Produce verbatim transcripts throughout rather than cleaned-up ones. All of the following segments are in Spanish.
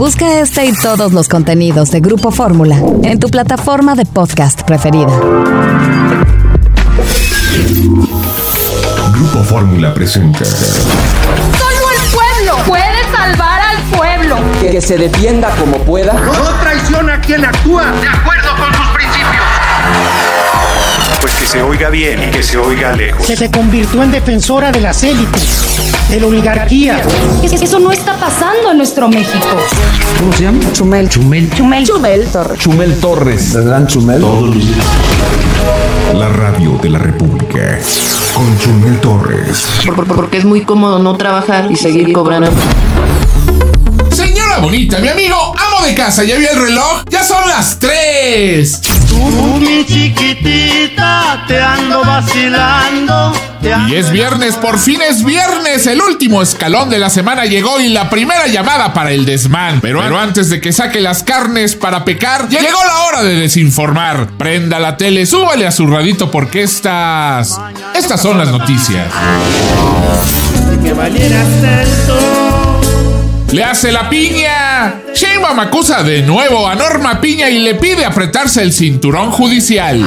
Busca este y todos los contenidos de Grupo Fórmula en tu plataforma de podcast preferida. Grupo Fórmula presenta. Solo el pueblo puede salvar al pueblo. Que, que se defienda como pueda. No traiciona a quien actúa de acuerdo con sus principios. Pues que se oiga bien y que se oiga lejos. Se, se convirtió en defensora de las élites, de la oligarquía. Eso no está pasando en nuestro México. ¿Cómo se llama? Chumel. Chumel. Chumel. Chumel Torres. Chumel Torres. ¿El gran Chumel? Todos los días. La radio de la República. Con Chumel Torres. Por, por, porque es muy cómodo no trabajar y seguir cobrando. Señora bonita, mi amigo, amo de casa, ¿ya vio el reloj? ¡Ya son las tres! Tú, mi chiquitita, te ando vacilando. Te ando... Y es viernes, por fin es viernes. El último escalón de la semana llegó y la primera llamada para el desmán. Pero, Pero antes de que saque las carnes para pecar, llegó la hora de desinformar. Prenda la tele, súbale a su radito porque estas... Estas son las noticias. Que valieras tanto. ¡Le hace la piña! Sheinbaum acusa de nuevo a Norma Piña y le pide apretarse el cinturón judicial.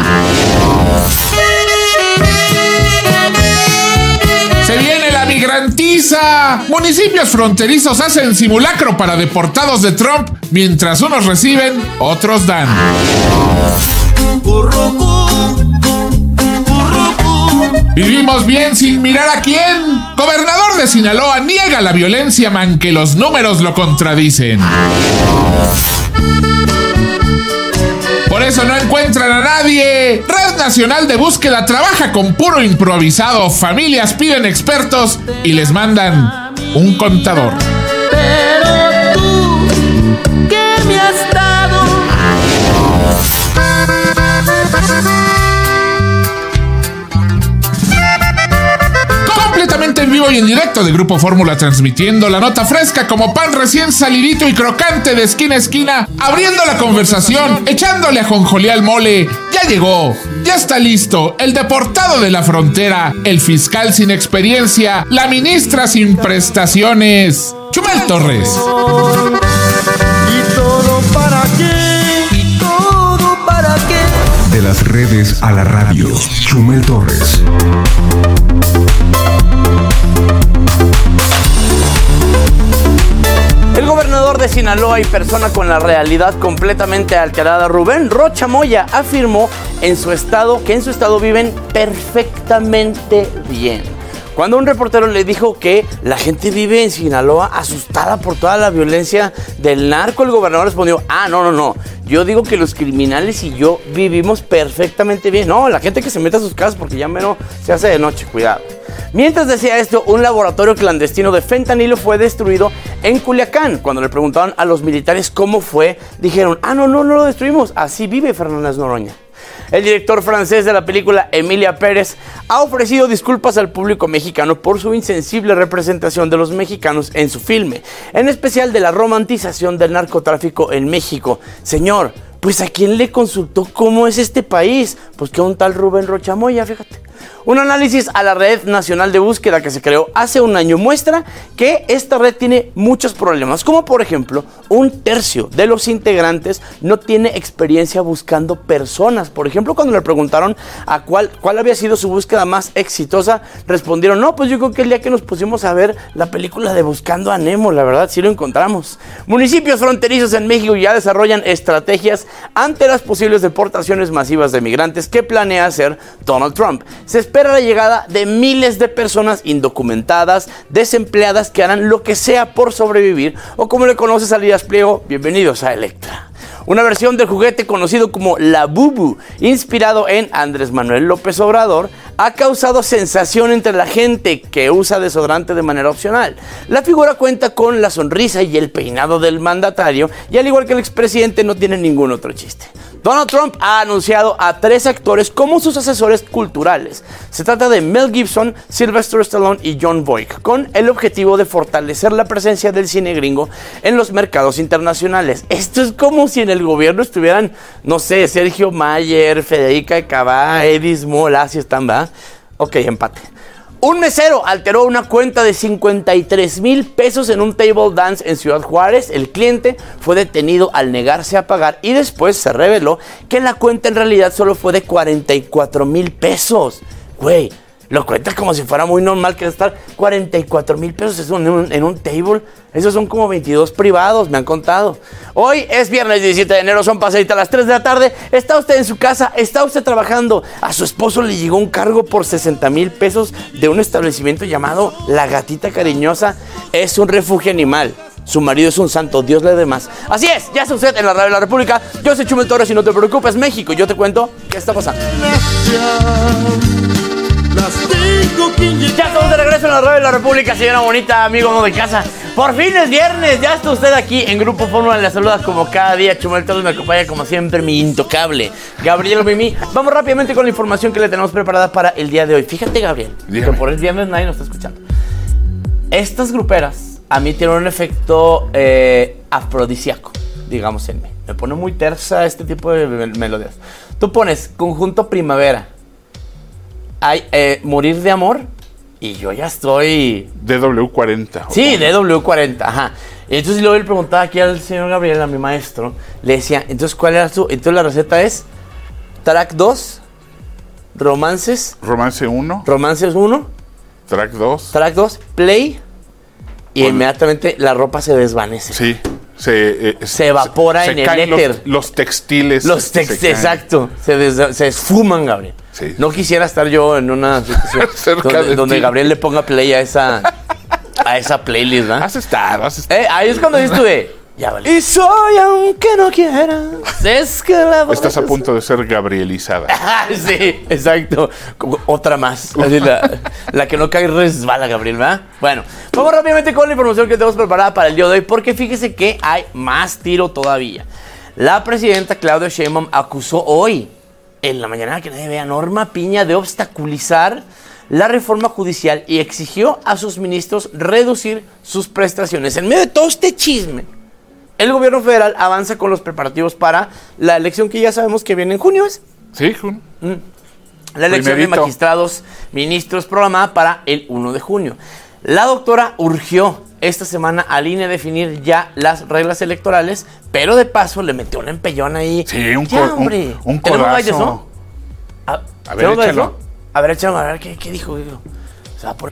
¡Se viene la migrantiza! Municipios fronterizos hacen simulacro para deportados de Trump. Mientras unos reciben, otros dan. Vivimos bien sin mirar a quién. Gobernador de Sinaloa niega la violencia, man que los números lo contradicen. Por eso no encuentran a nadie. Red Nacional de Búsqueda trabaja con puro improvisado. Familias piden expertos y les mandan un contador. Pero tú, ¿qué me has dado? En vivo y en directo de Grupo Fórmula, transmitiendo la nota fresca como pan recién salidito y crocante de esquina a esquina, abriendo la conversación, echándole ajonjolí al mole. Ya llegó, ya está listo, el deportado de la frontera, el fiscal sin experiencia, la ministra sin prestaciones, Chumel Torres. ¿Y todo para qué? ¿Y todo para qué? De las redes a la radio, Chumel Torres. El gobernador de Sinaloa y persona con la realidad completamente alterada, Rubén Rocha Moya, afirmó en su estado que en su estado viven perfectamente bien. Cuando un reportero le dijo que la gente vive en Sinaloa asustada por toda la violencia del narco, el gobernador respondió, ah, no, no, no, yo digo que los criminales y yo vivimos perfectamente bien. No, la gente que se mete a sus casas porque ya menos se hace de noche, cuidado. Mientras decía esto, un laboratorio clandestino de fentanilo fue destruido en Culiacán. Cuando le preguntaron a los militares cómo fue, dijeron, ah, no, no, no lo destruimos, así vive Fernández Noroña. El director francés de la película, Emilia Pérez, ha ofrecido disculpas al público mexicano por su insensible representación de los mexicanos en su filme, en especial de la romantización del narcotráfico en México. Señor, pues ¿a quién le consultó cómo es este país? Pues que un tal Rubén Rocha Moya, fíjate. Un análisis a la Red Nacional de Búsqueda que se creó hace un año muestra que esta red tiene muchos problemas, como por ejemplo, un tercio de los integrantes no tiene experiencia buscando personas. Por ejemplo, cuando le preguntaron a cuál, cuál había sido su búsqueda más exitosa, respondieron, no, pues yo creo que el día que nos pusimos a ver la película de Buscando a Nemo, la verdad, sí lo encontramos. Municipios fronterizos en México ya desarrollan estrategias ante las posibles deportaciones masivas de migrantes que planea hacer Donald Trump. Se espera la llegada de miles de personas indocumentadas, desempleadas que harán lo que sea por sobrevivir, o como le conoce Salidas Pliego, bienvenidos a Electra. Una versión del juguete conocido como la Bubu, inspirado en Andrés Manuel López Obrador, ha causado sensación entre la gente que usa desodorante de manera opcional. La figura cuenta con la sonrisa y el peinado del mandatario, y al igual que el expresidente no tiene ningún otro chiste. Donald Trump ha anunciado a tres actores como sus asesores culturales. Se trata de Mel Gibson, Sylvester Stallone y Jon Voight, con el objetivo de fortalecer la presencia del cine gringo en los mercados internacionales. Esto es como si en el gobierno estuvieran, no sé, Sergio Mayer, Federica Cabá, Edith Small, así están, ¿va? Ok, empate. Un mesero alteró una cuenta de cincuenta y tres mil pesos en un table dance en Ciudad Juárez. El cliente fue detenido al negarse a pagar y después se reveló que la cuenta en realidad solo fue de cuarenta y cuatro mil pesos. Güey, lo cuentas como si fuera muy normal que estar cuarenta y cuatro mil pesos en un, en un table. Esos son como veintidós privados, me han contado. Hoy es viernes diecisiete de enero, son pasaditas las tres de la tarde. Está usted en su casa, está usted trabajando. A su esposo le llegó un cargo por sesenta mil pesos de un establecimiento llamado La Gatita Cariñosa. Es un refugio animal. Su marido es un santo, Dios le dé más. Así es, ya está usted en la radio de la República. Yo soy Chumel Torres y no te preocupes, México. Yo te cuento qué está pasando. Ya estamos de regreso en la radio de la República, señora bonita, amigo de casa. Por fin es viernes, ya está usted aquí en Grupo Fórmula. Le saluda como cada día Chumel Torres, me acompaña como siempre mi intocable Gabriel Mimi. Vamos rápidamente con la información que le tenemos preparada para el día de hoy. Fíjate, Gabriel, Dígame. que por el viernes nadie nos está escuchando. Estas gruperas a mí tienen un efecto eh, afrodisíaco, digamos en mí. Me pone muy tersa este tipo de melodías. Tú pones Conjunto Primavera, hay eh, Morir de Amor, y yo ya estoy... D W cuarenta. Sí, D W cuarenta, ajá. Y entonces luego le preguntaba aquí al señor Gabriel, a mi maestro, le decía, entonces, ¿cuál era su...? Entonces la receta es track dos, romances... Romance uno. Romances uno. Track dos. Track dos, play, y bueno, inmediatamente la ropa se desvanece. Sí. Se, eh, se evapora se, en se el éter. Los, los textiles. Los textiles, exacto. Se, des, se esfuman, Gabriel. Sí. No quisiera estar yo en una situación donde, donde Gabriel le ponga play a esa, a esa playlist, ¿verdad? Has estado, has estado. Eh, ahí es cuando dices tú de... Ya vale. Y soy aunque no quieras. Es que la Estás a punto de ser gabrielizada. Sí, exacto. Como otra más. Así la, la que no cae resbala, Gabriel, ¿verdad? Bueno, vamos rápidamente con la información que tenemos preparada para el día de hoy, porque fíjese que hay más tiro todavía. La presidenta Claudia Sheinbaum acusó hoy, en la mañana que nadie vea, a Norma Piña de obstaculizar la reforma judicial y exigió a sus ministros reducir sus prestaciones. En medio de todo este chisme, el gobierno federal avanza con los preparativos para la elección que ya sabemos que viene en junio, ¿es? Sí, junio. Mm. La elección Primerito. de magistrados, ministros programada para el primero de junio. La doctora urgió esta semana al I N E definir ya las reglas electorales, pero de paso le metió un empellón ahí. Sí, un, ya, co- hombre. un, un ¿Tenemos codazo. de eso? A, A ver, échalo. eso? A ver, échalo, a ver, ¿qué, qué dijo? dijo? Se va por...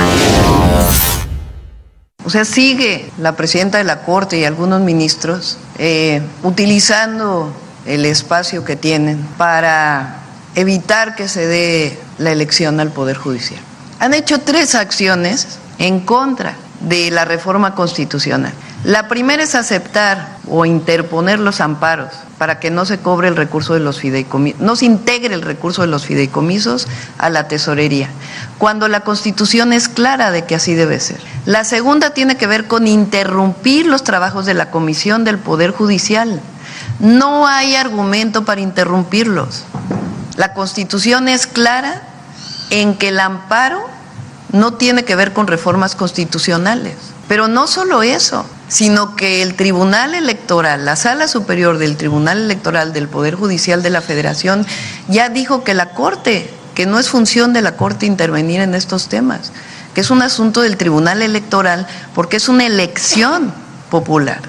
O sea, sigue la presidenta de la Corte y algunos ministros eh, utilizando el espacio que tienen para evitar que se dé la elección al Poder Judicial. Han hecho tres acciones en contra de la reforma constitucional. La primera es aceptar o interponer los amparos para que no se cobre el recurso de los fideicomisos, no se integre el recurso de los fideicomisos a la tesorería, cuando la Constitución es clara de que así debe ser. La segunda tiene que ver con interrumpir los trabajos de la Comisión del Poder Judicial. No hay argumento para interrumpirlos. La Constitución es clara en que el amparo no tiene que ver con reformas constitucionales. Pero no solo eso, sino que el Tribunal Electoral, la Sala Superior del Tribunal Electoral del Poder Judicial de la Federación, ya dijo que la Corte, que no es función de la Corte intervenir en estos temas, que es un asunto del Tribunal Electoral porque es una elección popular.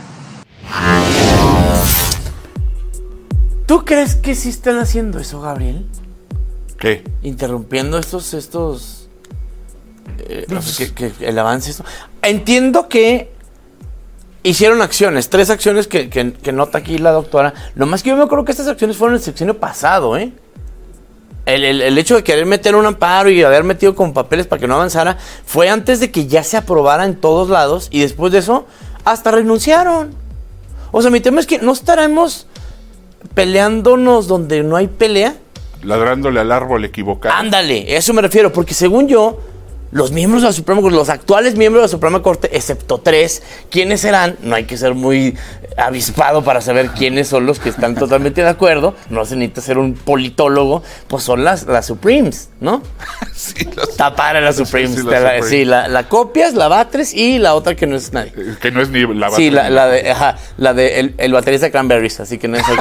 ¿Tú crees que sí están haciendo eso, Gabriel? ¿Qué? Interrumpiendo estos, estos... Eh, pues, que, que el avance... Esto. Entiendo que hicieron acciones, tres acciones que, que, que nota aquí la doctora. Lo más que yo me acuerdo que estas acciones fueron el sexenio pasado, ¿eh? El, el, el hecho de querer meter un amparo y haber metido con papeles para que no avanzara fue antes de que ya se aprobara en todos lados y después de eso hasta renunciaron. O sea, mi tema es que no estaremos peleándonos donde no hay pelea. Ladrándole al árbol equivocado. Ándale, eso me refiero, porque según yo, los miembros de la Suprema Corte, los actuales miembros de la Suprema Corte, excepto tres, ¿quiénes serán? No hay que ser muy avispado para saber quiénes son los que están totalmente de acuerdo. No se necesita ser un politólogo. Pues son las, las Supremes, ¿no? Sí, las, Está para las Supremes. sí, Sí, las la, Supremes. sí la, la copias, la batres y la otra que no es nadie. Que no es ni la Sí, la, la de, ajá, la de el, el baterista de Cranberries, así que no es aquí.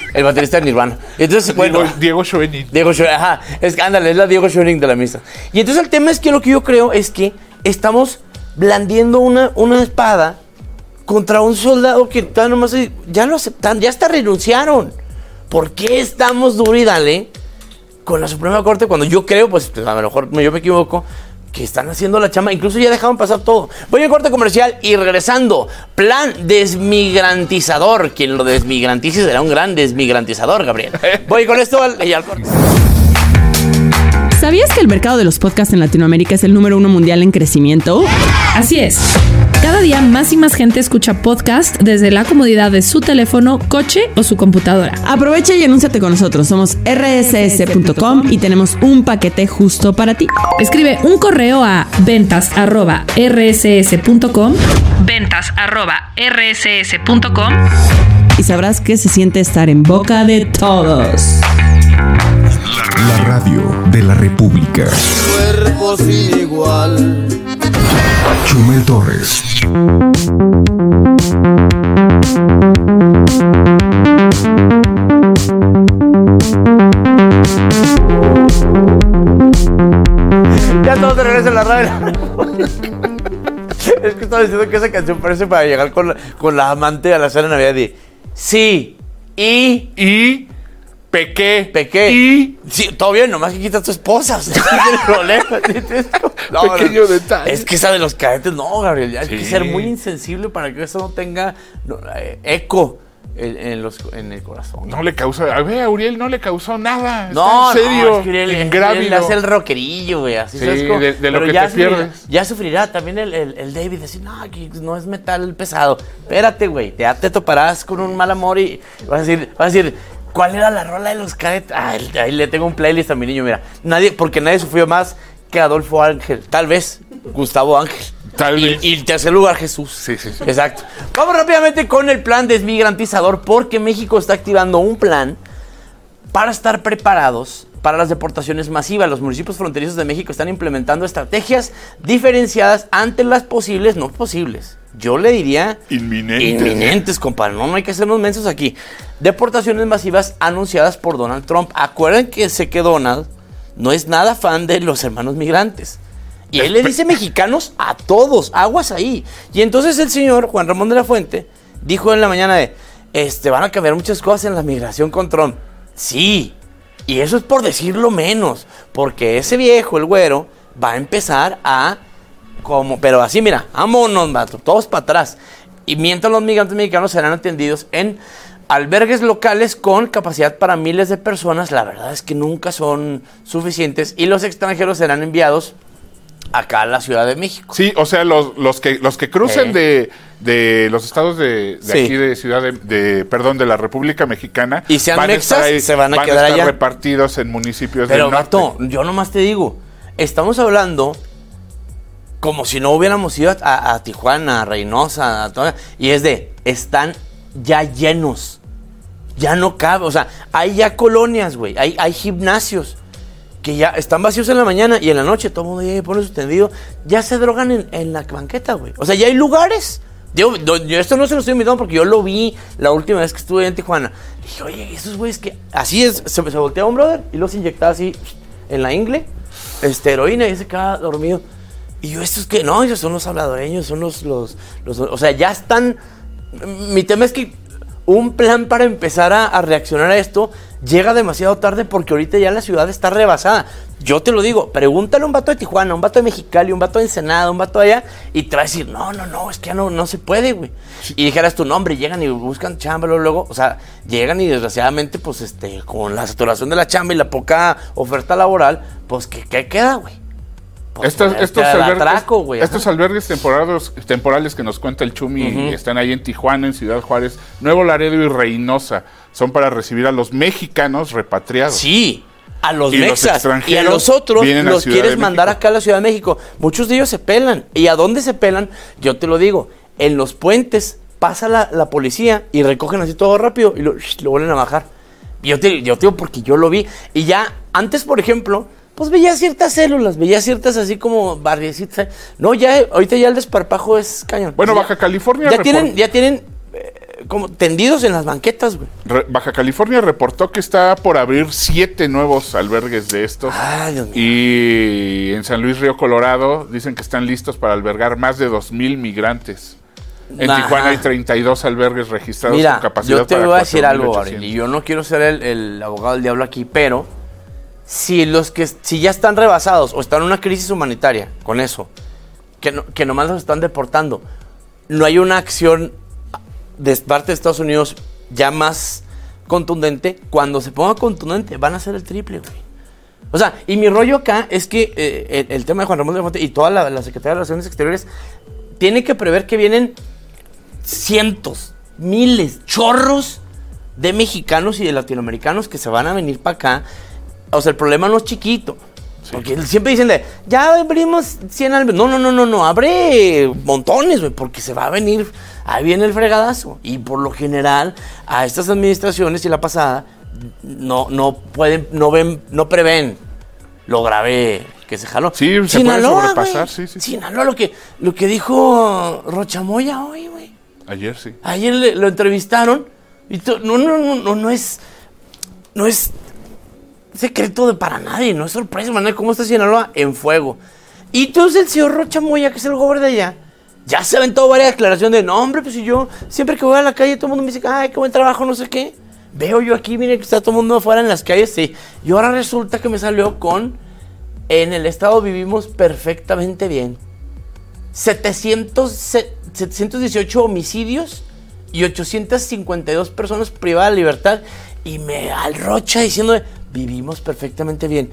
El baterista de Nirvana. Y entonces, bueno, Diego, Diego Schoening. Diego Schoening, ajá. Es que, ándale, es la Diego Schoening de la misa. Y entonces el tema es que lo que yo creo es que estamos blandiendo una, una espada contra un soldado que está nomás, ya lo aceptan, ya hasta renunciaron. ¿Por qué estamos duro y dale con la Suprema Corte cuando yo creo, pues a lo mejor yo me equivoco, que están haciendo la chamba? Incluso ya dejaron pasar todo. Voy a corte comercial y regresando. Plan desmigrantizador. Quien lo desmigrantice será un gran desmigrantizador, Gabriel. Voy con esto al, y al corte. ¿Sabías que el mercado de los podcasts en Latinoamérica es el número uno mundial en crecimiento? Así es. Cada día más y más gente escucha podcast desde la comodidad de su teléfono, coche o su computadora. Aprovecha y anúnciate con nosotros. Somos erre ese ese punto com y tenemos un paquete justo para ti. Escribe un correo a ventas arroba erre ese ese punto com, ventas arroba erre ese ese punto com y sabrás que se siente estar en boca de todos. La radio de la República. Cuerpo sin igual. Chumel Torres. Ya todos de regreso en la radio. Es que estaba diciendo que esa canción parece para llegar con la, con la amante a la cena de Navidad y sí, y... Y... Pequé. Pequé. Y... Sí, todo bien, nomás que quitas a tu esposa. O sea, ¿qué es el problema? No, Pequeño no, detalle. Es que esa de los cadetes, no, Gabriel. Hay sí. que ser muy insensible para que eso no tenga no, eh, eco en, en, los, en el corazón. No le causó... A ver, a Uriel no le causó nada. No, Está en serio. no, es que Uriel, Uriel le hace el rockerillo, güey. Así sí, ¿sabes cómo? de, de lo Pero que ya te sufrirá, pierdes. Ya sufrirá también el, el, el David. Decir, no, que no es metal pesado. Espérate, güey. Ya te toparás con un mal amor y vas a decir... Vas a decir ¿cuál era la rola de los cadetes? Ah, ahí le tengo un playlist a mi niño, mira. Nadie, porque nadie sufrió más que Adolfo Ángel. Tal vez Gustavo Ángel. Tal y, vez. y en tercer lugar, Jesús. Sí, sí, sí. Exacto. Vamos rápidamente con el plan desmigrantizador, porque México está activando un plan para estar preparados para las deportaciones masivas. Los municipios fronterizos de México están implementando estrategias diferenciadas ante las posibles, no posibles, yo le diría inminentes. Inminentes, compadre. No, no hay que hacernos mensos aquí. Deportaciones masivas anunciadas por Donald Trump. Acuerden que sé que Donald no es nada fan de los hermanos migrantes. Y él le dice mexicanos a todos. Aguas ahí. Y entonces el señor Juan Ramón de la Fuente dijo en la mañana de, este, van a cambiar muchas cosas en la migración con Trump. Sí. Y eso es por decirlo menos. Porque ese viejo, el güero, va a empezar a... Como, pero así, mira, vámonos, mato, todos para atrás. Y mientras los migrantes mexicanos serán atendidos en albergues locales con capacidad para miles de personas, la verdad es que nunca son suficientes. Y los extranjeros serán enviados acá a la Ciudad de México. Sí, o sea, los, los que los que crucen eh. de, de los estados de, de sí. aquí de Ciudad de, de, perdón, de la República Mexicana. Y sean van mexas, ahí, se van a van quedar a estar allá. repartidos en municipios Pero, del norte. Gato, yo nomás te digo, estamos hablando... como si no hubiéramos ido a, a, a Tijuana, a Reynosa, a toda, y es de, están ya llenos, ya no cabe, o sea, hay ya colonias, güey, hay, hay gimnasios que ya están vacíos en la mañana y en la noche todo el mundo ya pone su tendido, ya se drogan en, en la banqueta, güey, o sea, ya hay lugares. Yo, yo esto no se lo estoy invitando porque yo lo vi la última vez que estuve en Tijuana. Dije, oye, esos güeyes que, así es, se, se voltea un brother y los inyectaba así en la ingle, este, heroína, y se queda dormido. Y yo, estos que no, ellos son los salvadoreños, son los, los, los, o sea, ya están. Mi tema es que un plan para empezar a, a reaccionar a esto llega demasiado tarde porque ahorita ya la ciudad está rebasada. Yo te lo digo, pregúntale a un vato de Tijuana, un vato de Mexicali, un vato de Ensenada, un vato de allá, y te va a decir, no, no, no, es que ya no, no se puede, güey. Y dijeras tu nombre, llegan y buscan chamba, luego, luego, o sea, llegan y desgraciadamente, pues, este, con la saturación de la chamba y la poca oferta laboral, pues, ¿qué, qué queda, güey? Pues estos estos, albergues, atraco, wey, estos albergues temporales, temporales que nos cuenta el Chumi, uh-huh. están ahí en Tijuana, en Ciudad Juárez, Nuevo Laredo y Reynosa. Son para recibir a los mexicanos repatriados. Sí, a los y mexas. Los y a los otros los quieres mandar acá a la Ciudad de México. Muchos de ellos se pelan. ¿Y a dónde se pelan? Yo te lo digo, en los puentes pasa la, la policía y recogen así todo rápido y lo, lo vuelven a bajar. Yo te, yo te digo porque yo lo vi. Y ya antes, por ejemplo... pues veía ciertas células, veía ciertas así como barriecitas. No, ya, ahorita ya el desparpajo es cañón. Bueno, ya, Baja California... Ya report... tienen, ya tienen eh, como tendidos en las banquetas, güey. Re- Baja California reportó que está por abrir siete nuevos albergues de estos. Ay, Dios mío. Y en San Luis Río Colorado dicen que están listos para albergar más de dos mil migrantes. En Ajá. Tijuana hay treinta y dos albergues registrados Mira, con capacidad yo te para voy a decir cuatro mil algo, ochocientos. Aureli, y yo no quiero ser el, el abogado del diablo aquí, pero si los que si ya están rebasados o están en una crisis humanitaria con eso, que, no, que nomás los están deportando, no hay una acción de parte de Estados Unidos ya más contundente. Cuando se ponga contundente van a ser el triple, güey. O sea, y mi rollo acá es que eh, el, el tema de Juan Ramón de la Fuente y toda la, la Secretaría de Relaciones Exteriores tiene que prever que vienen cientos, miles, chorros de mexicanos y de latinoamericanos que se van a venir para acá. O sea, el problema no es chiquito. Sí. Porque siempre dicen de, ya abrimos cien albergues. No, no, no, no, no, abre montones, güey, porque se va a venir, ahí viene el fregadazo. Y por lo general, a estas administraciones y la pasada, no, no pueden, no ven, no prevén lo grave que se jaló. Sí, se Sinaloa, puede sobrepasar, güey. sí, sí. Sinaloa, lo que, lo que dijo Rocha Moya hoy, güey. Ayer sí. Ayer le, lo entrevistaron y to, no, no, no, no, no es, no es secreto de para nadie, no es sorpresa, Manuel, cómo está Sinaloa en fuego. Y entonces el señor Rocha Moya, que es el gobernador de allá, ya se aventó varias declaraciones de, no, hombre, pues si yo, siempre que voy a la calle, todo el mundo me dice, ay, qué buen trabajo, no sé qué. Veo yo aquí, mire que está todo el mundo afuera en las calles, sí. Y ahora resulta que me salió con, en el estado vivimos perfectamente bien. setecientos, setecientos dieciocho homicidios y ochocientas cincuenta y dos personas privadas de libertad. Y me alrocha diciendo, vivimos perfectamente bien.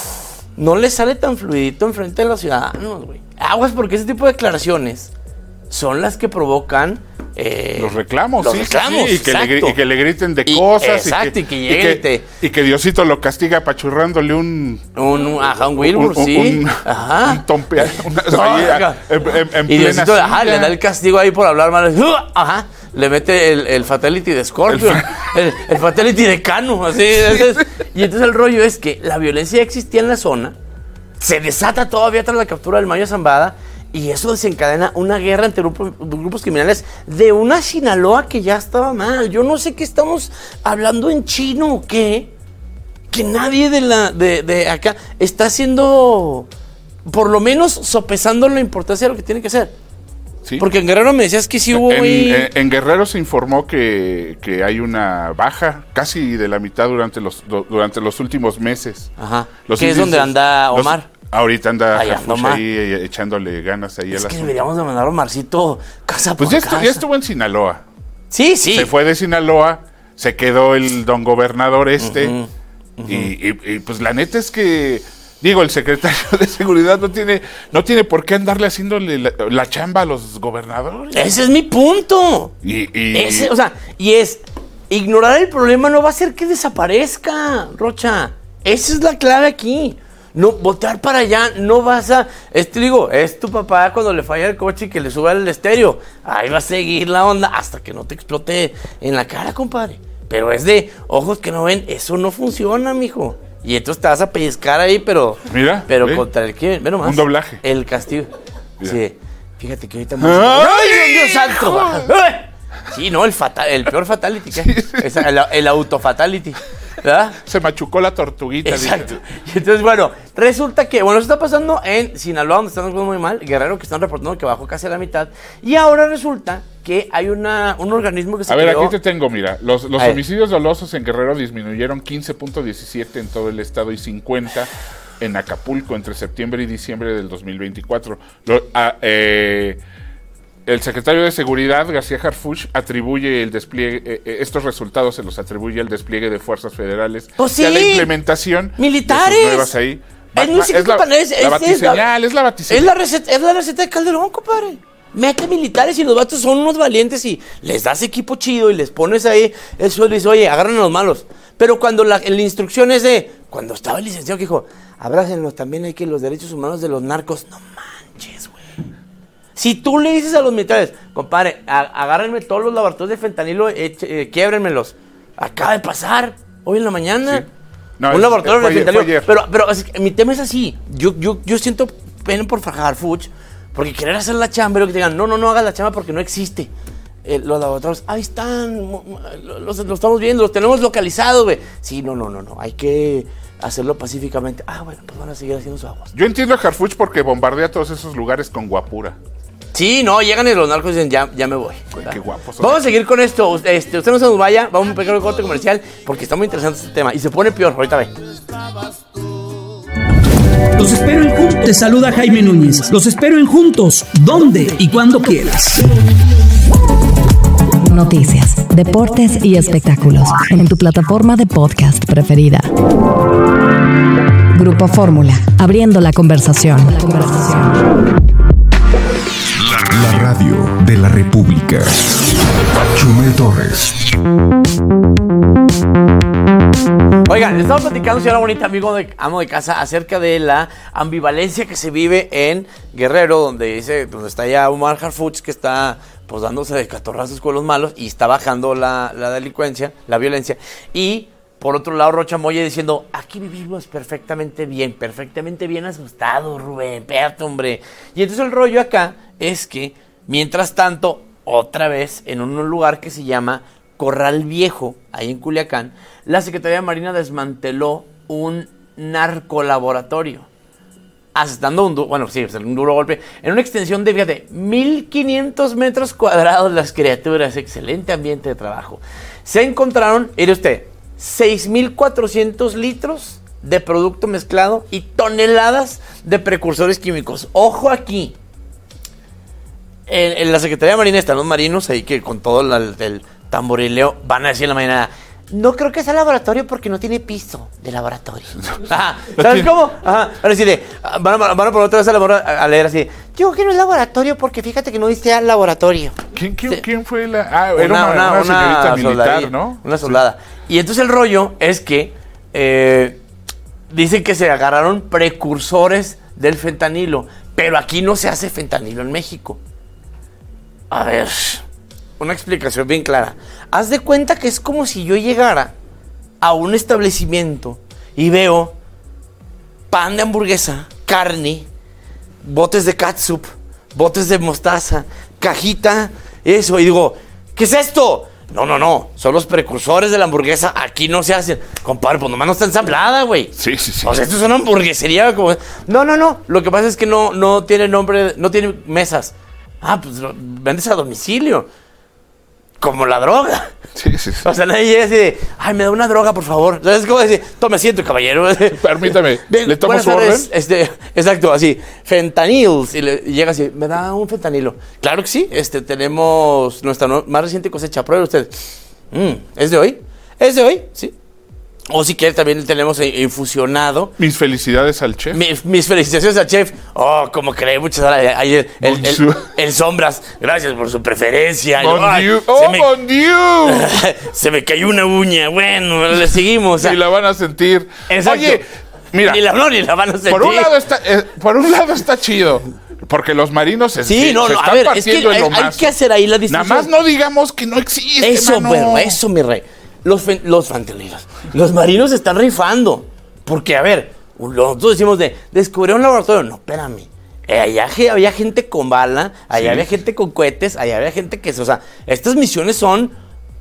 No le sale tan fluidito enfrente de los ciudadanos, güey. Aguas, porque ese tipo de declaraciones son las que provocan eh, los reclamos, los sí, reclamos, sí, y, que le, y que le griten de y, cosas. Exacto, y que, y que llegue y que, y que Diosito lo castiga apachurrándole un... Un, un ajá, un Wilbur, un, sí. Un, ajá. un tompe, una, no, ahí, en, en, en y Diosito, silla. ajá, le da el castigo ahí por hablar mal. Ajá. Le mete el, el fatality de Scorpion, el, el, el fatality de Cano, así. Entonces, y entonces el rollo es que la violencia existía en la zona, se desata todavía tras la captura del Mayo Zambada, y eso desencadena una guerra entre grupos, grupos criminales de una Sinaloa que ya estaba mal. Yo no sé qué estamos hablando en chino o qué, que nadie de, la, de, de acá está haciendo, por lo menos sopesando la importancia de lo que tiene que hacer. ¿Sí? Porque en Guerrero me decías que sí hubo... En, y... en, en Guerrero se informó que, que hay una baja casi de la mitad durante los, do, durante los últimos meses. Ajá. Los ¿Qué índices, es donde anda Omar? Los, ahorita anda Ay, Harfuch ahí eh, echándole ganas ahí es a la que deberíamos de mandar a Omarcito casa pues por ya casa. Pues ya estuvo en Sinaloa. Sí, sí. Se fue de Sinaloa, se quedó el don gobernador este. Uh-huh, uh-huh. Y, y, y pues la neta es que... Digo, el secretario de Seguridad no tiene no tiene por qué andarle haciéndole la, la chamba a los gobernadores. Ese es mi punto. Y, y... Ese, o sea, y es, ignorar el problema no va a hacer que desaparezca, Rocha. Esa es la clave aquí. No, voltear para allá, no vas a... Este, digo, es tu papá cuando le falla el coche y que le suba el estéreo. Ahí va a seguir la onda hasta que no te explote en la cara, compadre. Pero es de ojos que no ven, eso no funciona, mijo. Y entonces te vas a pellizcar ahí, pero... Mira, pero ¿ve? Contra el que... Ve nomás. Un doblaje. El castigo. Mira. Sí. Fíjate que ahorita... ¡Ay, ¡Ay Dios santo! ¡Ay! Sí, no, el fatal, el peor fatality. ¿Qué? Sí, sí. Es el, el autofatality. ¿Verdad? Se machucó la tortuguita. Exacto. Y entonces, bueno, resulta que... Bueno, eso está pasando en Sinaloa, donde están jugando muy mal. Guerrero, que están reportando que bajó casi a la mitad. Y ahora resulta... que hay una, un organismo que se A ver, creó... aquí te tengo, mira. Los, los homicidios dolosos en Guerrero disminuyeron quince punto diecisiete en todo el estado y cincuenta en Acapulco entre septiembre y diciembre del dos mil veinticuatro. Lo, a, eh, el secretario de Seguridad, García Harfuch, atribuye el despliegue, eh, estos resultados se los atribuye al despliegue de fuerzas federales pues sí, y a la implementación militares. de sus nuevas ahí. Es, Va, es, la, es, es, la batiseñal, es la batiseñal. Es la receta, es la receta de Calderón, compadre. Mete militares y los vatos son unos valientes y les das equipo chido y les pones ahí el sueldo y dices, oye, agarran a los malos. Pero cuando la, la instrucción es de, cuando estaba el licenciado que dijo, abrácenlos, también hay que los derechos humanos de los narcos. No manches, güey. Si tú le dices a los militares, compadre, a, agárrenme todos los laboratorios de fentanilo, eh, eh, quiébrenmelos. Acaba de pasar, hoy en la mañana. Sí. No, un es, laboratorio de fentanilo. Pero, pero así, mi tema es así. Yo, yo, yo siento pena por Harfuch. Porque querer hacer la chamba, pero que te digan, no, no, no hagas la chamba porque no existe. eh, los laboratorios, ahí están, los, los estamos viendo, los tenemos localizados, güey. Sí, no, no, no, no, hay que hacerlo pacíficamente. Ah, bueno, pues van a seguir haciendo sus aguas. Yo entiendo a Harfuch porque bombardea todos esos lugares con guapura. Sí, no, llegan y los narcos dicen, ya, ya me voy. ¿Verdad? Qué guapos. Vamos a seguir con esto. Este, usted no se nos vaya, vamos a un pequeño corte comercial porque está muy interesante este tema y se pone peor. Ahorita ve. Los espero en Juntos. Te saluda Jaime Núñez. Los espero en Juntos, donde y cuando quieras. Noticias, deportes y espectáculos en tu plataforma de podcast preferida. Grupo Fórmula, abriendo la conversación. La conversación. La radio de la República. Chumel Torres. Oigan, estamos platicando, señora bonita, amigo de amo de casa, acerca de la ambivalencia que se vive en Guerrero, donde dice, donde está ya Omar Harfuch, que está pues dándose de catorrazos con los malos y está bajando la, la delincuencia, la violencia. Y por otro lado, Rocha Moya diciendo, aquí vivimos perfectamente bien, perfectamente bien asustados, Rubén, espérate, hombre. Y entonces el rollo acá es que, mientras tanto, otra vez, en un lugar que se llama Corral Viejo, ahí en Culiacán, la Secretaría de Marina desmanteló un narcolaboratorio, asestando un, du- bueno, sí, un duro golpe, en una extensión de, fíjate, mil quinientos metros cuadrados las criaturas, excelente ambiente de trabajo. Se encontraron, mire usted, seis mil cuatrocientos litros de producto mezclado y toneladas de precursores químicos. Ojo aquí, en, en la Secretaría de Marina están los marinos ahí que con todo la, el tamborileo van a decir en la mañana, no creo que sea laboratorio porque no tiene piso de laboratorio. Ajá, ¿sabes cómo? Ajá, van a decirle, van a, van a por otra vez a, labora, a leer así, yo que no es laboratorio porque fíjate que no dice al laboratorio. ¿Quién, quién, sí. ¿quién fue la...? Ah, era una, una, una señorita una militar, ¿no? Una soldada. Sí. Y entonces el rollo es que eh, dicen que se agarraron precursores del fentanilo, pero aquí no se hace fentanilo en México. A ver, una explicación bien clara. Haz de cuenta que es como si yo llegara a un establecimiento y veo pan de hamburguesa, carne, botes de catsup, botes de mostaza, cajita, eso, y digo, ¿qué es esto? No, no, no, son los precursores de la hamburguesa, aquí no se hacen. Compadre, pues nomás no está ensamblada, güey. Sí, sí, sí. O sea, esto es una hamburguesería como... No, no, no, lo que pasa es que no, no tiene nombre, no tiene mesas. Ah, pues lo vendes a domicilio. Como la droga. Sí, sí, sí. O sea, nadie llega así de, ay, me da una droga, por favor. ¿Sabes cómo decir? Tome asiento, caballero. Permítame, Bien, ¿le tomo su tardes, orden? Este, exacto, así, fentanils. Y, le, y llega así, me da un fentanilo. Claro que sí, este, tenemos nuestra no, más reciente cosecha. Pruebe usted. Mm, ¿Es de hoy? ¿Es de hoy? Sí. O si quiere, también tenemos infusionado. Mis felicidades al chef. Mi, mis felicitaciones al chef. Oh, como cree, muchas gracias. Ahí el, el, el, el Sombras, gracias por su preferencia. Bon Ay, Dieu. Oh, me, bon Dieu. Se me cayó una uña. Bueno, le seguimos. Y la van a sentir. Exacto. Oye, mira. Ni la, no, ni la van a sentir. Por un lado está, eh, por un lado está chido. Porque los marinos se, sí, se, no, se no, están a ver, partiendo es que en lo hay, más. hay que hacer ahí la distinción. Nada más no digamos que no existe, Eso, mano. bueno, eso, mi rey. Los, fen, los fantelinos, los marinos están rifando. Porque, a ver, nosotros decimos de descubrir un laboratorio. No, espérame. Eh, allá había gente con bala, allá sí. había gente con cohetes, allá había gente que... O sea, estas misiones son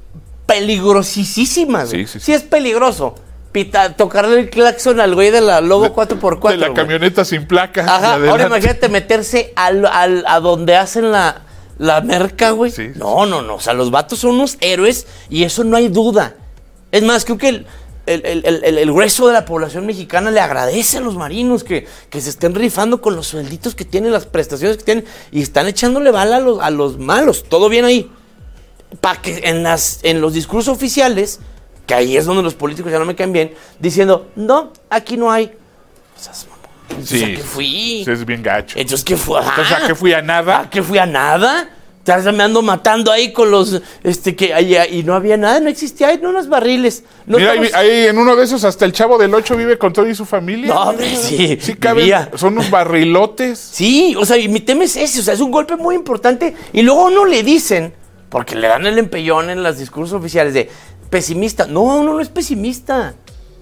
peligrosísimas. Sí, sí, sí. sí es peligroso. Pita, tocarle el claxon al güey de la Lobo cuatro por cuatro. De la güey. Camioneta sin placas. Ajá, ahora imagínate meterse al, al, a donde hacen la... La merca, güey. Sí, no, sí. no, no. O sea, los vatos son unos héroes y eso no hay duda. Es más, creo que el, el, el, el, el grueso de la población mexicana le agradece a los marinos que, que se estén rifando con los suelditos que tienen, las prestaciones que tienen y están echándole bala a los, a los malos. Todo bien ahí. Para que en, las, en los discursos oficiales, que ahí es donde los políticos ya no me caen bien, diciendo, no, aquí no hay. O sea, Sí, ¿a qué fui? Sí, es bien gacho. Entonces, ¿qué fue? Entonces, ¿a qué fui a nada? ¿A qué fui a nada? Ya me ando matando ahí con los, este, que ahí, y no había nada, no existía, hay unos barriles. No Mira, estamos... ahí, ahí en uno de esos hasta el Chavo del Ocho vive con todo y su familia. No, hombre, sí. Sí caben, son unos barrilotes. Sí, o sea, y mi tema es ese, o sea, es un golpe muy importante. Y luego uno le dicen, porque le dan el empellón en los discursos oficiales de pesimista. No, uno no es pesimista.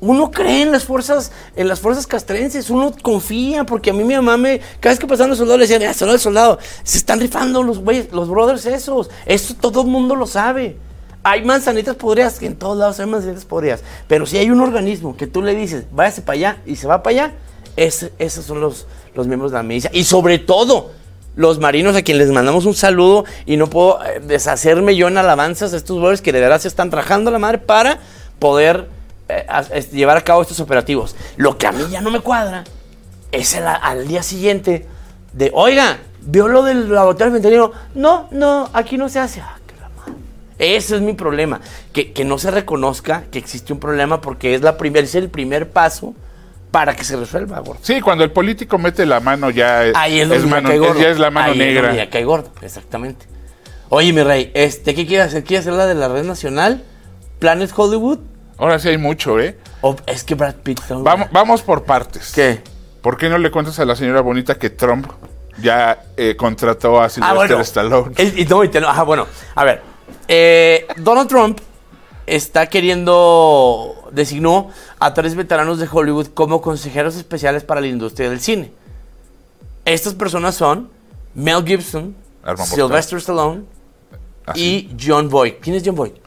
Uno cree en las fuerzas, en las fuerzas castrenses, uno confía, porque a mí mi mamá me, cada vez que pasaban los soldados le decían, ah, soldado, soldado, se están rifando los güeyes, los brothers esos, eso todo el mundo lo sabe. Hay manzanitas podridas, que en todos lados hay manzanitas podridas, pero si hay un organismo que tú le dices, váyase para allá, y se va para allá, ese, esos son los, los miembros de la milicia, y sobre todo, los marinos a quienes les mandamos un saludo, y no puedo eh, deshacerme yo en alabanzas a estos brothers que de verdad se están trabajando la madre para poder Eh, a, a, llevar a cabo estos operativos. Lo que a mí ya no me cuadra es el, al día siguiente de, oiga, ¿vio lo del laboratorio del fentanilo? No, no, aquí no se hace. Ah, qué la madre. Ese es mi problema, que, que no se reconozca que existe un problema, porque es, la primer, es el primer paso para que se resuelva, gordo. Sí, cuando el político mete la mano ya es, Ahí es, es, mano, es ya es la mano Ahí negra. Es ya cae gordo, exactamente. Oye, mi rey, este, ¿qué quiere hacer? ¿Quiere hacer la de la red nacional? ¿Planet Hollywood? Ahora sí hay mucho, ¿eh? Oh, es que Brad Pitt... No, vamos, vamos por partes. ¿Qué? ¿Por qué no le cuentas a la señora bonita que Trump ya eh, contrató a Sylvester ah, bueno. Stallone? El, y no, y te, ajá, bueno, a ver. Eh, Donald Trump está queriendo... designó a tres veteranos de Hollywood como consejeros especiales para la industria del cine. Estas personas son Mel Gibson, Sylvester Stallone ¿Ah, y sí? John Boyd. ¿Quién es John Boyd?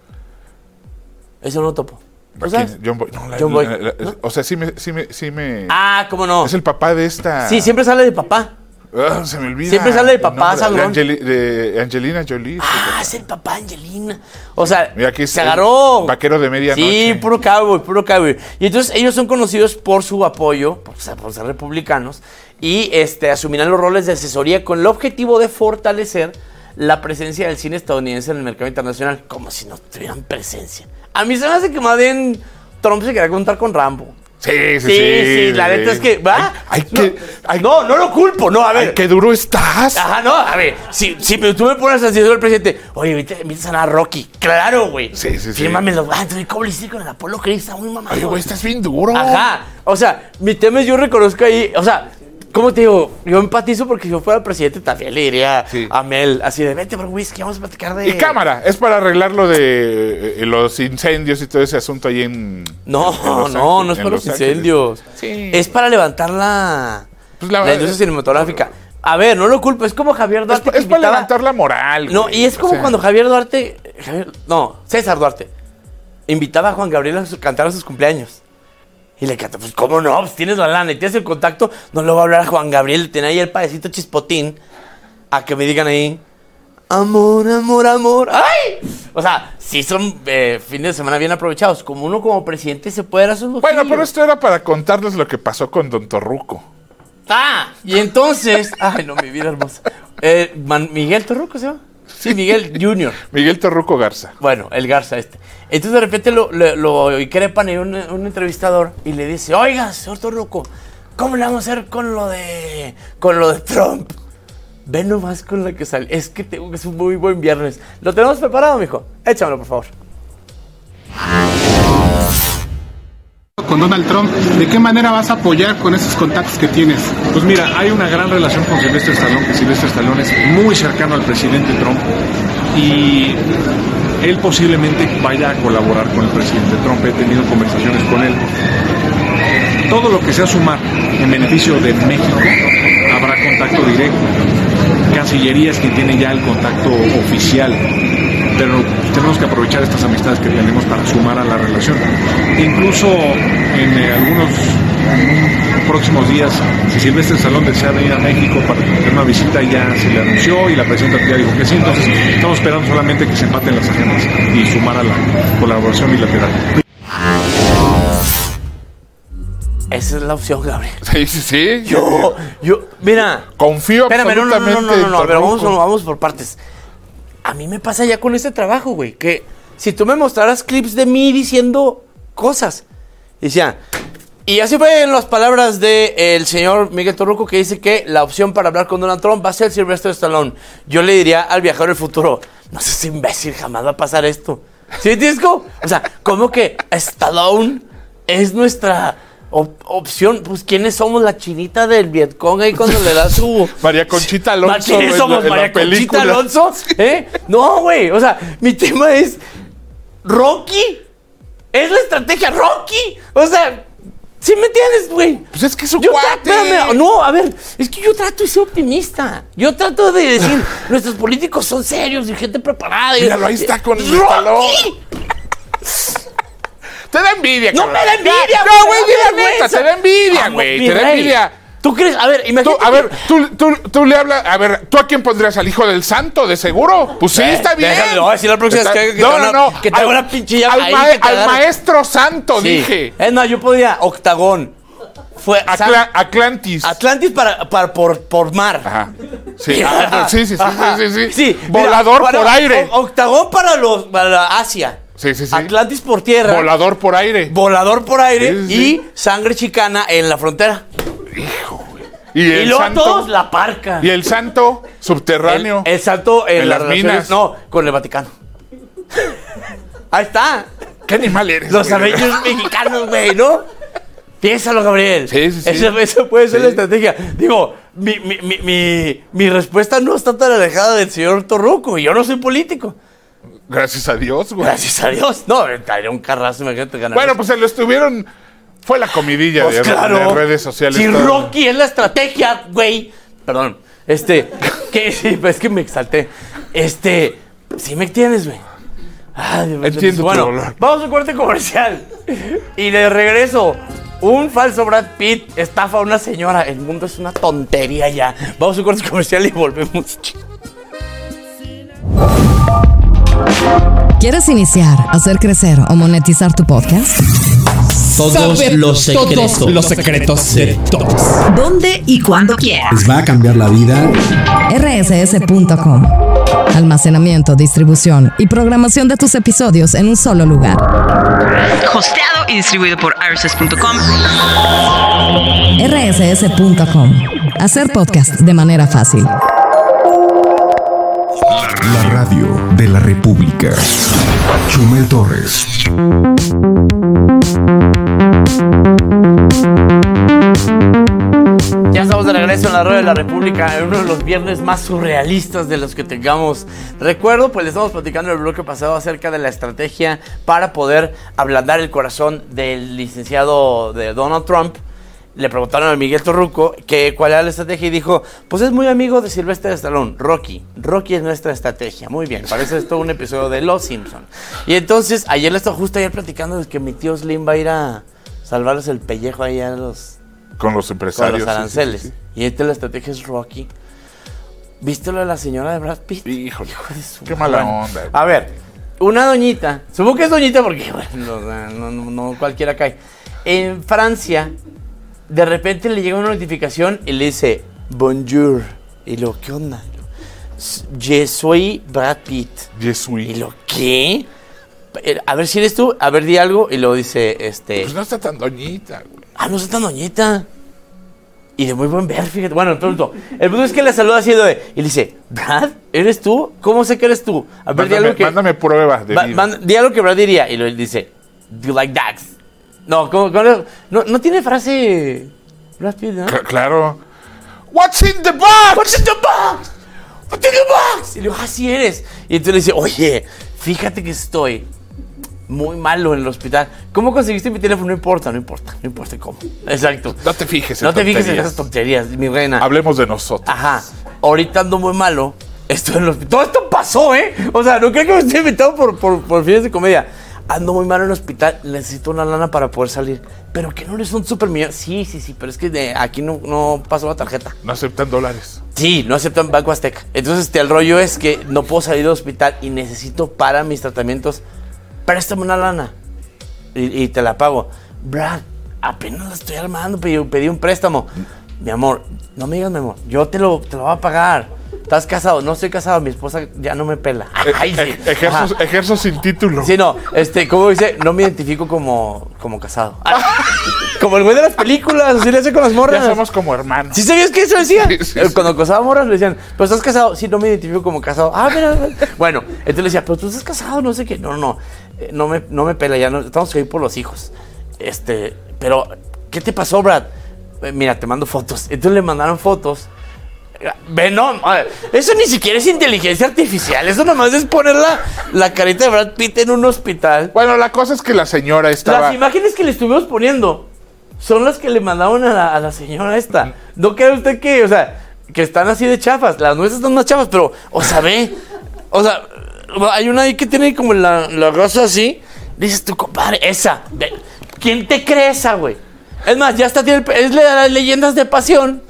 Eso no lo topo. ¿O sea, John Boyd. No, la, John Boyd. La, la, ¿no? O sea, sí me, sí, me, sí me... Ah, ¿cómo no? Es el papá de esta... Sí, siempre sale de papá. Uh, se me olvida. Siempre sale de papá, no, de, Angeli, de Angelina Jolie. Ah, es el papá de Angelina. O sea, mira, aquí se agarró. Vaquero de medianoche. Sí, puro cowboy, puro cowboy. Y entonces ellos son conocidos por su apoyo, por, por ser republicanos, y este, asumirán los roles de asesoría con el objetivo de fortalecer la presencia del cine estadounidense en el mercado internacional, como si no tuvieran presencia. A mí se me hace que más bien Trump se quería contar con Rambo. Sí, sí, sí. Sí, sí, la neta es que... ¿va? Hay, hay que no, hay, no, no lo culpo, no, a ver. Ay, qué duro estás. Ajá, no, a ver, si, si tú me pones así del presidente, oye, viste, viste a sanar a Rocky. Claro, güey. Sí, sí, sí. Fírmamelo. Ah, entonces, ¿cómo le hiciste con el Apolo Creed? Está muy mamado. Oye, güey, estás bien duro. Ajá, o sea, mi tema es yo reconozco ahí, o sea... ¿Cómo te digo? Yo empatizo porque si yo fuera el presidente también le diría sí. a Mel así de vete por whisky, vamos a platicar de... Y cámara, es para arreglar lo de eh, los incendios y todo ese asunto ahí en... No, en no, no, no es para los incendios. Sí. Es para levantar la, pues la, la industria cinematográfica. A ver, no lo culpo, es como Javier Duarte. Es, es invitaba... para levantar la moral. No, güey. y es como o sea... cuando Javier Duarte, Javier, no, César Duarte, invitaba a Juan Gabriel a cantar a sus cumpleaños. Y le canta, pues cómo no, pues tienes la lana y tienes el contacto, no le voy a hablar a Juan Gabriel, tener ahí el padecito chispotín, a que me digan ahí, amor, amor, amor, ¡ay! O sea, sí son eh, fines de semana bien aprovechados, como uno como presidente se puede hacer un Bueno, pero esto era para contarles lo que pasó con Don Torruco. Ah, y entonces, ay no, mi vida hermosa, eh, Man, Miguel Torruco se llama. Sí, Miguel Junior Miguel Torruco Garza. Bueno, el Garza este. Entonces de repente lo, lo, lo increpan un, un entrevistador y le dice, oiga, señor Torruco, ¿cómo le vamos a hacer con lo de con lo de Trump? Ven nomás con la que sale. Es que tengo que es un muy buen viernes. ¿Lo tenemos preparado, mijo? Échamelo, por favor. Con Donald Trump, ¿de qué manera vas a apoyar con esos contactos que tienes? Pues mira, hay una gran relación con Sylvester Stallone, que Sylvester Stallone es muy cercano al presidente Trump y él posiblemente vaya a colaborar con el presidente Trump. He tenido conversaciones con él. Todo lo que sea sumar en beneficio de México, habrá contacto directo. Cancillería es quien tiene ya el contacto oficial, pero tenemos que aprovechar estas amistades que tenemos para sumar a la relación. Incluso en eh, algunos en próximos días, si Sylvester Stallone desea venir a México para tener una visita, ya se le anunció y la presidenta ya dijo que sí. Entonces estamos esperando solamente que se empaten las agendas y sumar a la colaboración bilateral. Esa es la opción, Gabriel. Sí, sí, sí. Yo, yo, mira. Confío espérame, absolutamente. No, no, no, no, no, no, pero vamos, vamos por partes. A mí me pasa ya con este trabajo, güey, que si tú me mostraras clips de mí diciendo cosas, decía, y así fue en las palabras del señor Miguel Torruco, que dice que la opción para hablar con Donald Trump va a ser Sylvester Stallone. Yo le diría al viajero del futuro, no seas imbécil, jamás va a pasar esto. ¿Sí, Tisco? O sea, ¿cómo que Stallone es nuestra op- opción? Pues, ¿quiénes somos? La chinita del Vietcong ahí cuando le da su... María Conchita Alonso. ¿Quiénes somos? En la, en ¿María Conchita Alonso? ¿Eh? No, güey, o sea, mi tema es Rocky Es la estrategia Rocky. O sea, ¿sí me entiendes, güey? Pues es que es un yo cuate. Tra- espérame, no, a ver, es que yo trato de ser optimista. Yo trato de decir, nuestros políticos son serios y gente preparada. Y, míralo, ahí está con el Rocky. Te da envidia, No cabrón. me da envidia, No, güey, no di me la da neta, vergüenza. te da envidia, Vamos, güey. mi Te da rey. envidia. ¿Tú crees? A ver, imagínate. Tú, a ver, tú, tú, tú le hablas. A ver, ¿tú a quién pondrías? ¿Al hijo del santo, de seguro? Pues sí, Eh, está bien. déjame, lo voy a decir la próxima Está- vez que- que no, te no, haga no. una- que te haga una pinche llave al, ahí ma- que te al agarre. maestro santo, Sí. dije. Es más, yo podía octagón. Fue Atla- Atlantis. Atlantis para, para por, por mar. Ajá. Sí, ah, sí, sí, sí, Ajá. sí, sí, sí. Sí, Volador mira, para- por aire. o- octagón para los para Asia. Sí, sí, sí. Atlantis por tierra. Volador por aire. Volador por aire Sí, sí, y sí. sangre chicana en la frontera. Y, Y, el luego santo. todos la parca. Y el santo subterráneo. El, el santo en, En las las relaciones. minas. No, con el Vaticano. Ahí está. ¿Qué animal eres? Los güey? Avengers mexicanos, güey, ¿no? Piénsalo, Gabriel. Sí, sí, sí. Eso, eso puede ser Sí. la estrategia. Digo, mi, mi, mi, mi, mi respuesta no está tan alejada del señor Torruco. Y yo no soy político. Gracias a Dios, güey. Gracias a Dios. No, traería un carrazo, imagínate ganar. Bueno, pues se lo estuvieron. Fue la comidilla Pues de, claro. de redes sociales. Si todo. Rocky es la estrategia, güey. Perdón. Este, que sí, pues es que me exalté. Este, sí me entiendes, güey. Ay, Dios mío. Entiendo tu Bueno, dolor. vamos a un corte comercial. Y de regreso, un falso Brad Pitt estafa a una señora. El mundo es una tontería ya. Vamos a un corte comercial y volvemos. ¿Quieres iniciar, hacer crecer o monetizar tu podcast? Todos Saber los secretos. todos los secretos de todos. ¿Dónde y cuándo quieras? Les va a cambiar la vida. R S S punto com. Almacenamiento, distribución y programación de tus episodios en un solo lugar. Hosteado y distribuido por R S S punto com. R S S punto com. Hacer podcast de manera fácil. La radio de la República. Chumel Torres. Ya estamos de regreso en la Radio de la República, en uno de los viernes más surrealistas de los que tengamos. Recuerdo, pues le estamos platicando en el bloque pasado acerca de la estrategia para poder ablandar el corazón del licenciado de Donald Trump. Le preguntaron a Miguel Torruco que cuál era la estrategia y dijo, pues es muy amigo de Sylvester Stallone, Rocky. Rocky es nuestra estrategia. Muy bien, parece esto un episodio de Los Simpson. Y entonces, ayer le estaba justo ayer platicando de que mi tío Slim va a ir a salvarles el pellejo ahí a los... Con los Con empresarios. los aranceles. sí, sí, Y esta la estrategia es Rocky. ¿Viste lo de la señora de Brad Pitt? sí. Híjole, Hijo de su qué mala madre. onda. A ver, una doñita, supongo que es doñita porque bueno, no, no, no cualquiera cae. En Francia, de repente le llega una notificación y le dice Bonjour. Y lo, ¿qué onda? Je soy Brad Pitt. Je suis. Y lo, ¿qué? A ver si eres tú, a ver, di algo. Y luego dice, este... Pues no está tan doñita, güey. Ah, no está tan doñita. Y de muy buen ver, fíjate. Bueno, el punto. El punto es que le saluda así de... Y le dice, ¿Brad? ¿Eres tú? ¿Cómo sé que eres tú? A ver, di Mándame, algo que... mándame pruebas de Va- vida. man- di algo que Brad diría. Y luego él dice, ¿do you like dogs? No, ¿cómo, cómo- no, no tiene frase... Brad Pitt, ¿no? Cl- claro. What's in the box? What's in the box? What's in the box? Y le digo, así eres. Y entonces le dice, oye, fíjate que estoy muy malo en el hospital. ¿Cómo conseguiste mi teléfono? No importa, no importa, no importa cómo. Exacto. No te fijes en No te fijes en tonterías. esas tonterías, mi reina. Hablemos de nosotros. Ajá. Ahorita ando muy malo. Estoy en el hospital. Todo esto pasó, ¿eh? O sea, no creo que me esté inventado por, por, por fines de comedia. Ando muy malo en el hospital. Necesito una lana para poder salir. Pero que no eres un super millón. Sí, sí, sí. Pero es que de aquí no, no pasó la tarjeta. No aceptan dólares. Sí, no aceptan Banco Azteca. Entonces, este, el rollo es que no puedo salir del hospital y necesito para mis tratamientos. Préstame una lana. Y, y te la pago. Brad, apenas la estoy armando. Pedí, pedí un préstamo. Mi amor, no me digas, mi amor. Yo te lo, te lo voy a pagar. ¿Estás casado? No estoy casado. Mi esposa ya no me pela. Ay, sí. E- ejerzo, Ajá. ejerzo sin título. Sí, no, este, como dice, no me identifico como, como casado. Ah, como el güey de las películas, así le hace con las morras. Ya somos como hermanos. ¿Sí sabías que eso decía? Sí, sí, Eh, sí. Cuando casaba morras le decían, ¿pero estás casado? Sí, no me identifico como casado. Ah, mira, mira. Bueno, entonces le decía, ¿pero tú estás casado? No sé qué. No, no, no, Eh, no me, no me pela, ya no, estamos ahí por los hijos. Este, pero, ¿qué te pasó, Brad? Eh, mira, te mando fotos. Entonces le mandaron fotos. Ve, no, eso ni siquiera es inteligencia artificial. Eso nomás es poner la, la carita de Brad Pitt en un hospital. Bueno, la cosa es que la señora estaba... Las imágenes que le estuvimos poniendo son las que le mandaron a la, a la señora esta. ¿No cree usted que, o sea, que están así de chafas? Las nuestras están más chafas, pero, o sea, ve, o sea, hay una ahí que tiene como la, la gasa así. Dices tú, compadre, esa. Ve, ¿quién te cree esa, güey? Es más, ya está, tiene el, es de las leyendas de pasión.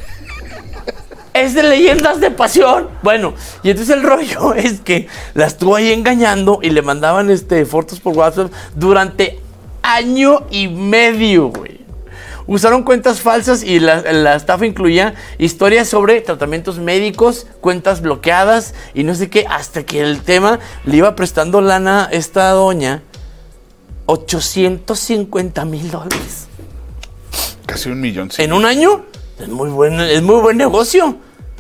Es de leyendas de pasión. Bueno, y entonces el rollo es que la estuvo ahí engañando y le mandaban este, fotos por WhatsApp durante año y medio, güey. Usaron cuentas falsas y la, la estafa incluía historias sobre tratamientos médicos, cuentas bloqueadas y no sé qué, hasta que el tema le iba prestando lana a esta doña ochocientos cincuenta mil dólares. Casi un millón. ¿En un año? Es muy buen, es muy buen negocio.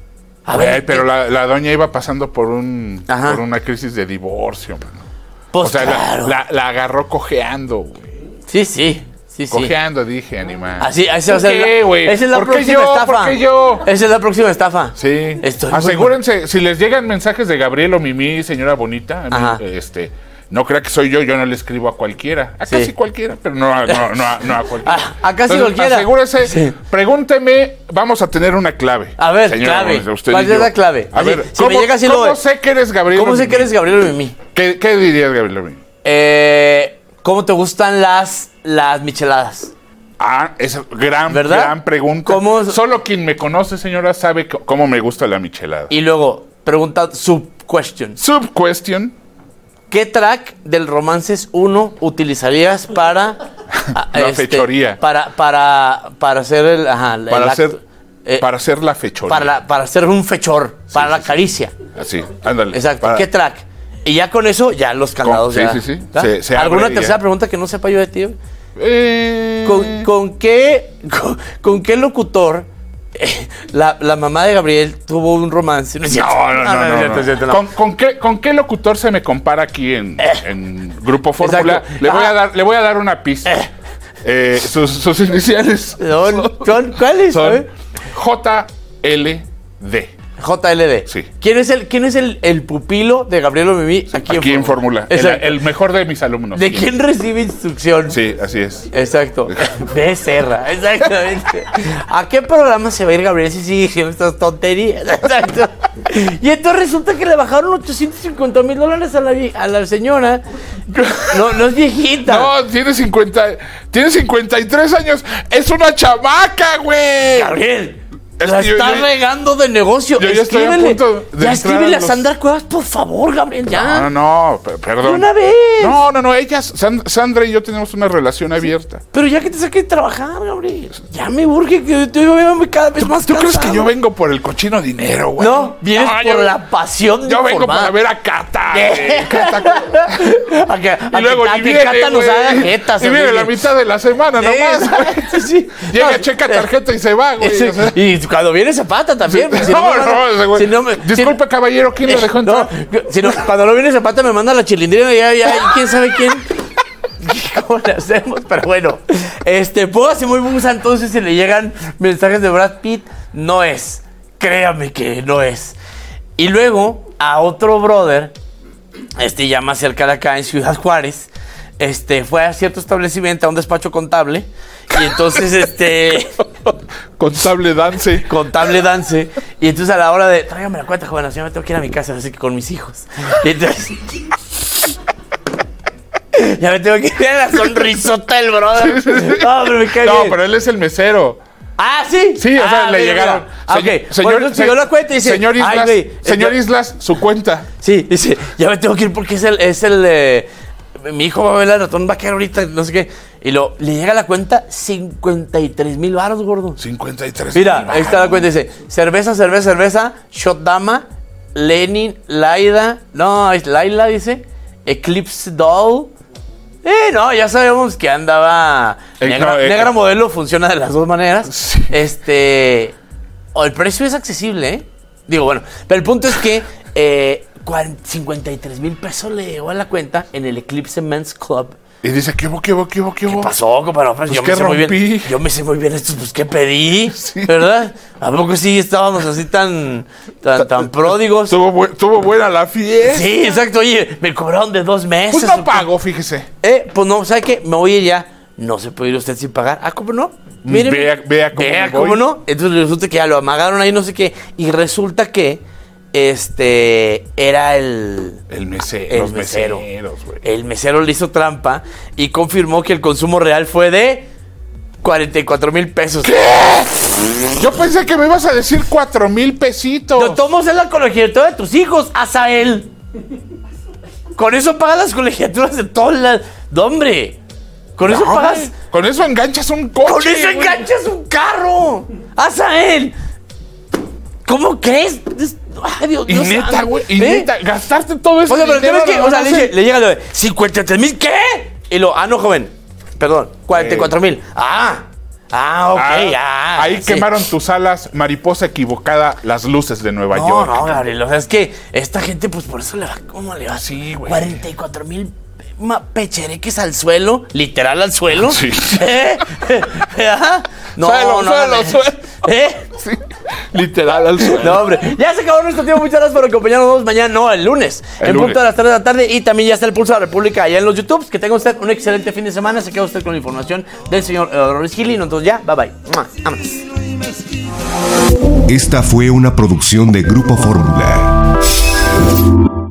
A Güey, ver, pero la, la doña iba pasando por un Ajá. por una crisis de divorcio, mano. Pues o sea, claro. la, la, la agarró cojeando, güey. Sí, sí. Sí, cojeando, sí. dije, animal. Así, esa, o sea, ¿Qué, güey? Esa es la ¿Por próxima qué yo? estafa. ¿Por qué yo? Esa es la próxima estafa. Sí. Estoy Asegúrense, muy... si les llegan mensajes de Gabriel o Mimi, señora bonita, a mí, este, no crea que soy yo, yo no le escribo a cualquiera. A sí. casi cualquiera, pero no, no, no, no a cualquiera. A, a casi Entonces, cualquiera. Asegúrese, sí. pregúnteme, vamos a tener una clave. A ver, señora, clave. Usted ¿Cuál es la clave? A Así, ver, si ¿cómo, me llega así ¿cómo lo... sé que eres Gabriel ¿Cómo o sé Mimi? que eres Gabriel o Mimi? ¿Qué, qué dirías, Gabriel o Mimi? Eh, ¿Cómo te gustan las, las micheladas? Ah, esa gran, ¿verdad? gran pregunta. ¿Cómo? Solo quien me conoce, señora, sabe c- cómo me gusta la michelada. Y luego, pregunta sub-question. Sub-question. ¿Qué track del Romances uno utilizarías para... la este, fechoría. Para, para, para hacer el... Ajá, para, el hacer, acto, eh, para hacer la fechoría. Para, la, para hacer un fechor, sí, para sí, la caricia. Así, ándale. Exacto. Para... ¿Qué track? Y ya con eso, ya los candados con, ya... Sí, sí, sí. Se, se ¿Alguna tercera ya. pregunta que no sepa yo de ti? Eh... ¿Con, con, qué, con, ¿Con qué locutor eh, la, la mamá de Gabriel tuvo un romance? No, no, no. no, no, no, no. no. ¿Con, con, qué, ¿Con qué locutor se me compara aquí en, eh. en Grupo Fórmula? Le voy, a dar, le voy a dar una pista. Eh. Eh, sus, sus iniciales son, son ¿cuáles? Son J L D. J L D. Sí. ¿Quién es el, quién es el, el pupilo de Gabriel o Mimi aquí, aquí en Fórmula? El, el mejor de mis alumnos. ¿De quién recibe instrucción? Sí, así es. Exacto. Becerra, exactamente. ¿A qué programa se va a ir Gabriel si sigue diciendo estas tonterías? Exacto. Y entonces resulta que le bajaron ochocientos cincuenta mil dólares a la, a la señora. No, no es viejita. No, tiene cincuenta, tiene cincuenta y tres años. Es una chamaca, güey. Gabriel. Es la está yo, regando de negocio. Yo ya estoy a punto de ya escríbele a Sandra Cuevas, por favor, Gabriel, ya. No, no, no, perdón. De una vez. No, no, no, ellas, Sandra y yo tenemos una relación abierta. Pero ya que te saqué de trabajar, Gabriel. Ya me urge que yo veo cada vez más ¿Tú cansado. crees que yo vengo por el cochino dinero, güey? No, vienes no, por yo, la pasión de Yo informar. vengo para ver a Cata. Cata. a que, a y luego que, a viene, que Cata nos haga jetas. Y viene la mitad de la semana nomás, güey. Sí, sí. Llega, no, checa tarjeta y se va, güey. Sí, o sea. Y cuando viene Zapata también. Sí, si no, no, no, no, si no me, disculpe, si, caballero, ¿quién lo dejó entrar? No, si no, cuando no viene Zapata me manda la chilindrina y ya, ya, quién sabe quién. ¿Cómo le hacemos? Pero bueno, este, puedo hacer muy busa entonces si le llegan mensajes de Brad Pitt. No es. Créame que no es. Y luego, a otro brother, este, ya más cerca de acá en Ciudad Juárez, este, fue a cierto establecimiento, a un despacho contable, y entonces, este... Contable Dance. Contable Dance. Y entonces a la hora de, tráigame la cuenta, joven, así me tengo que ir a mi casa, así que con mis hijos. Y entonces... ya me tengo que ir a la sonrisota del brother. Sí, sí, sí. No, pero me cae No, bien. pero él es el mesero. Ah, ¿sí? Sí, o ah, sea, le mira, llegaron. Ah, señor, ok. señor, bueno, se, la cuenta y dice, señor Islas, ay, güey, señor es, Islas, su cuenta. Sí, dice, ya me tengo que ir porque es el, es el, eh, mi hijo va a ver el ratón, va a quedar ahorita, no sé qué. Y lo, le llega la cuenta cincuenta y tres mil baros, gordo. cincuenta y tres Mira, ahí está la cuenta, dice, cerveza, cerveza, cerveza, Shot Dama, Lenin, Laida, no, es Laila, dice, Eclipse Doll. Eh, no, ya sabemos que andaba eh, negra, no, eh, negra modelo, funciona de las dos maneras. Sí. Este, oh, el precio es accesible, ¿eh? Digo, bueno, pero el punto es que eh, cincuenta y tres mil pesos le llegó a la cuenta en el Eclipse Men's Club. Y dice, ¿qué hubo, qué hubo, qué hubo, qué hubo? ¿Qué pasó, compadre? Pues, pues yo, me sé muy bien, yo me sé muy bien estos, pues, ¿qué pedí? Sí. ¿Verdad? ¿A poco sí estábamos así tan, tan, tan pródigos? Tuvo, bu tuvo buena la fiesta. Sí, exacto. Oye, me cobraron de dos meses. Pues no pago, fíjese. Eh, pues no, ¿sabe qué? Me voy a ir ya. No se puede ir usted sin pagar. Ah, ¿cómo no? Mire, vea, vea cómo, vea cómo no. Entonces resulta que ya lo amagaron ahí, no sé qué. Y resulta que este era el el mesero, el los mesero. meseros, güey. El mesero le hizo trampa y confirmó que el consumo real fue de cuarenta y cuatro mil pesos. ¿Qué? Yo pensé que me ibas a decir cuatro mil pesitos. No tomas en la colegiatura de tus hijos, Azael. Con eso pagas las colegiaturas de todas las. No, hombre. Con no, eso pagas. Con eso enganchas un coche. Con eso güey. enganchas un carro. Azael. ¿Cómo crees? Ay, Dios, y Dios neta, güey. Y ¿eh? neta, gastarte todo eso. O sea, pero ¿qué ves que? O sea, le, le, le llega lo de cincuenta y tres mil, ¿qué? Y lo, ah, no, joven. Perdón, cuarenta y cuatro mil. Ah. Ah, ok, ah, ya. Ahí sí. quemaron tus alas, mariposa equivocada, las luces de Nueva no, York. No, no, Gabriel. O sea, es que esta gente, pues por eso le va. ¿Cómo le va? Así, güey. cuarenta y cuatro mil pechereques al suelo, literal al suelo. Sí. ¿Eh? No, suelo, no, suelo, no, suelo. ¿Eh? Sí. Literal al suelo. No, hombre. Ya se acabó nuestro tiempo. Muchas gracias por acompañarnos mañana, no, el lunes. El en lunes. Punto de las tres de la tarde. Y también ya está el Pulso de la República allá en los YouTubes. Que tenga usted un excelente fin de semana. Se queda usted con la información del señor Roris Gili. Entonces ya, bye bye. Vámonos. Esta fue una producción de Grupo Fórmula.